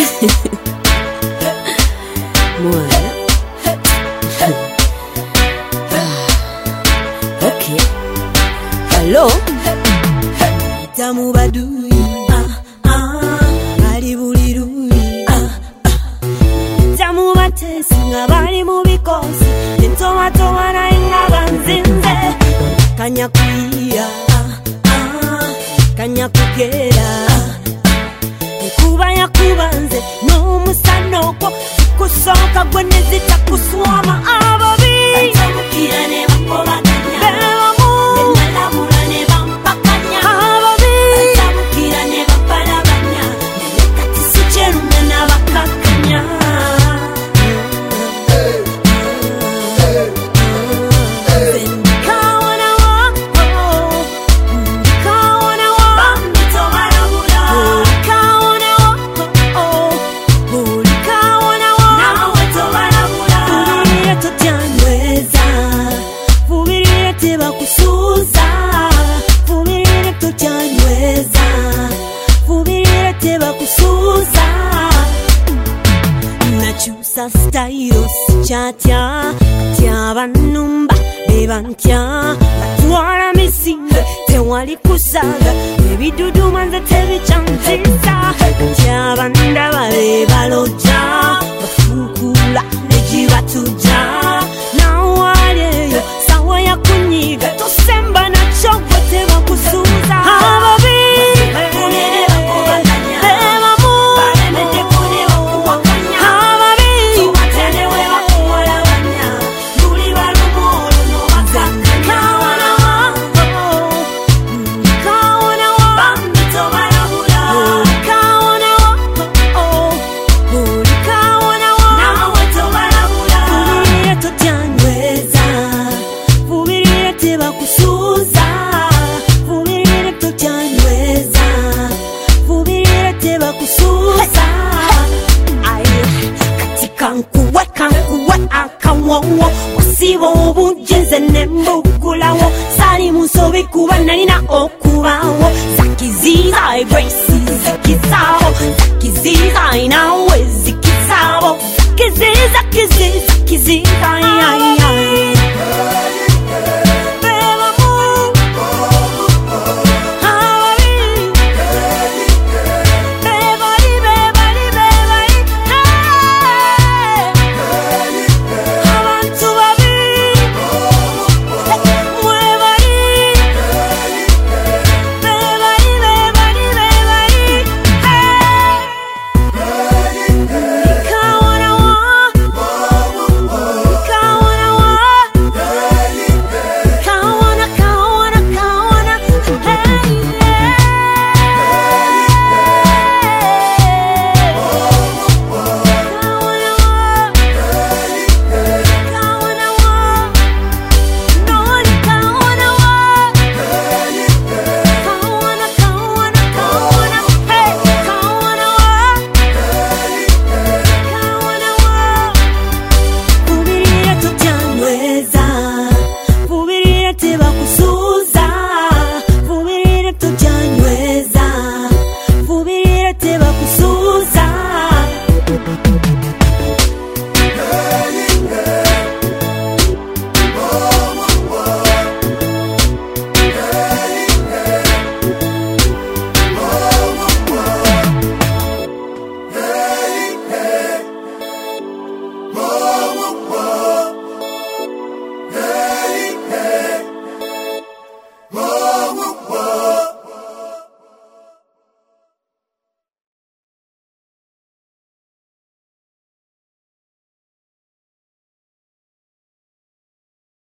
Mwana. Okay. Hello. Tamu badui. Bali bulirui. Tamu batesi nga bali mu bikosi. Entomato wana inga banzinze. Kanya kuia. Kanya kukera. Kuba ya kubanze no musanoko kusoka gwenezi takuswama ababi tamukira ne bakobaganya benalabula ne bampakanya ababi tamukira ne bapalabanya kati sicherume na bakakanya Stylos chatia tiaba numba bebantia batwara misinga tewali kusaga ebidudu manze tebichantiza tiaba ndaba baloja bafukula nejibatuja nawaleyo sawa ya kunyiga tosemba na chokwa teba kusuza ababi wasibo bujenze nembukulawo sali musobe kuba nalina okubawo zakiziza grace zakizawo zakiziza inawo